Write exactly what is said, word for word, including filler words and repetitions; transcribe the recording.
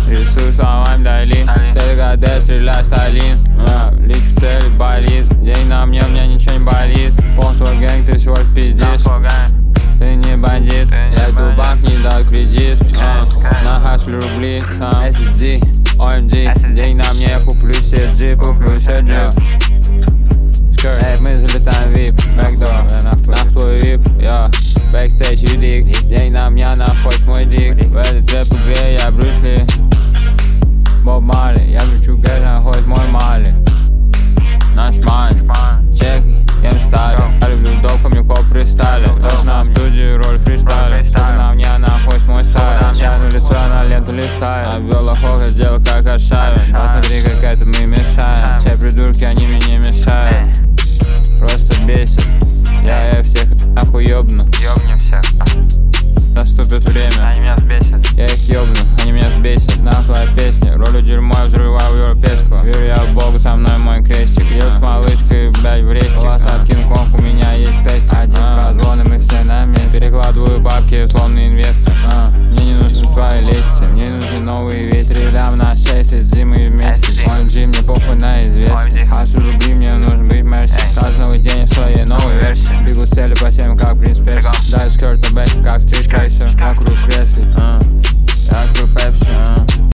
Рисую словами Дали. Ты гадаешь, стреляй, Сталин. а, Лечу в цели, болит. День на мне, у меня ничего не болит. Пол твой гэнг, ты всего лишь пиздишь. Ты не бандит, я иду в банк, не даю кредит. а, На хаслю рубли, сам эс эс ди, о эм джи. День на мне, я куплю себе джип, куплю себе джип. Эй, мы залетаем в вип, бэкдор, нах твой вип, я бэкстейдж юдик. День на мне, находишь мой дик. В этой рэп-игре я Брюс Ли, Боб Марли. Я кричу гэш, находит мой Марли. Наш мани, чеки, ем стали. Я люблю доп, ко мне коп пристали. Точно в студию роль фристайля. Сука на мне, находишь мой стайл. Я на лицо, я на ленту листаю. Обвел лохов, я сделал как Аршавин. Посмотри, как это мы мешаем. Те придурки, они мне не мешают. Просто бесит. Я их всех нахуй ёбну. Ёбни всех. Наступит время. Они меня взбесят. Я их ёбну, они меня взбесят. Нахуй твоя песня. Ролью дерьмо, я взрываю европейскую. Верю я в Богу, со мной мой крестик. Еду с малышкой, блядь, в рестик. Волос от Кинг-Конг, у меня есть тестик. Один прозвон, и мы все на месте. Перекладываю бабки, условный инвестор. а, Мне не нужны твои лести. Мне нужны новые ветры. Дам на шесть эс джи, мы вместе. о эм джи, мне похуй на известность. Хашу рубли, мне нужен быть мерси. Каждый новый день в своей новой версии. Бегу цели по всем, как принц Перси. Даю скёрт, бэк, как стрит трейсер. Вокруг креслей, а Я открыл